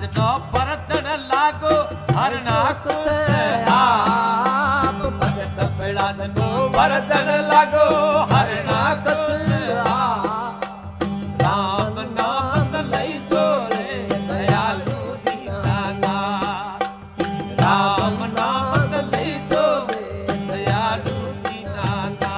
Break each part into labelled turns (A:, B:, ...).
A: no परतन लागो हरना कुसे आप भगत बिलाद नो परतन लागो हरना कुसे राम नाम लई जोरे दयालु दीनाना राम नाम लई जोरे दयालु दीनाना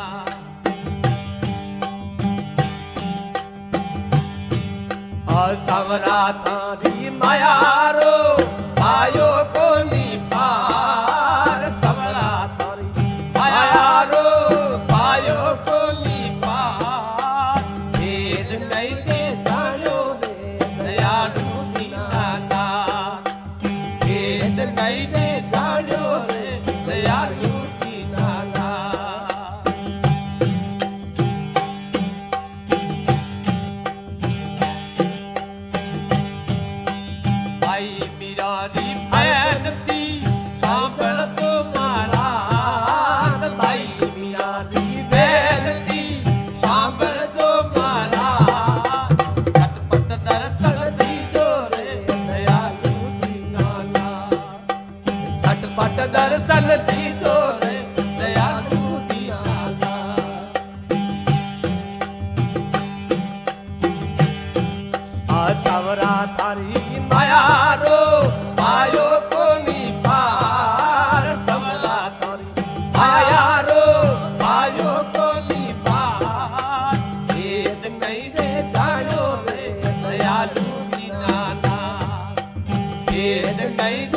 A: सवरा तारी मायारो आयो को पार सवरा तारी मायारो आयो को पार भेद कैसे जानो रे दयालु दीनाना भेद कैसे जानो रे दयालु दीनाना री भैनती सांभल तो महाराज भाई मीरा री भैनती सांभल तो महाराज झटपट दर्शन दीजो रे दयालु दीनाना झटपट दर्शन दीजो रे दयालु दीनाना सवरा तारी मायारो आयो को पार सवरा तारी मायारो आयो को पार भेद कैसे जानो रे दयालु दीनाना भेद कैसे